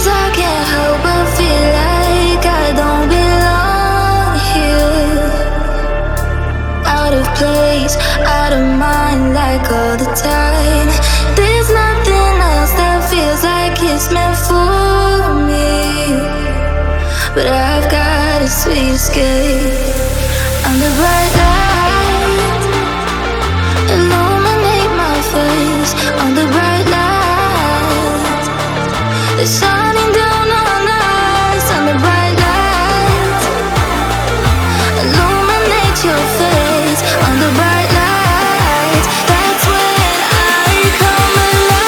I can't help but feel like I don't belong here. Out of place, out of mind, like all the time. There's nothing else that feels like it's meant for me. But I've got a sweet escape. Under bright light, illuminate my face. Under bright light, they're shining down on us. Under bright light, illuminate your face. Under bright light, that's when I come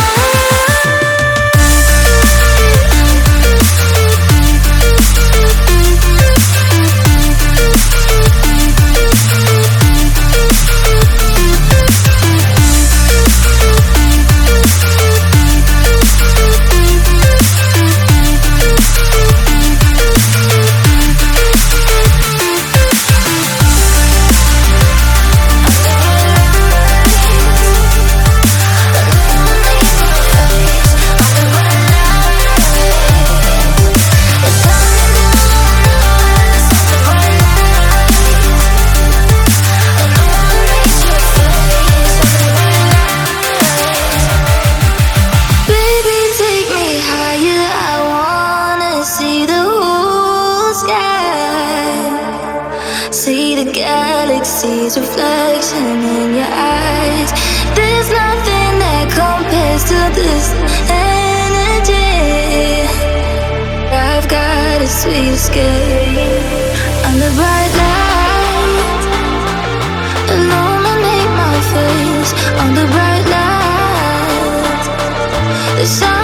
see the galaxy's reflection in your eyes. There's nothing that compares to this energy. I've got a sweet escape. Under bright light, illuminate my face. Under bright light, the sun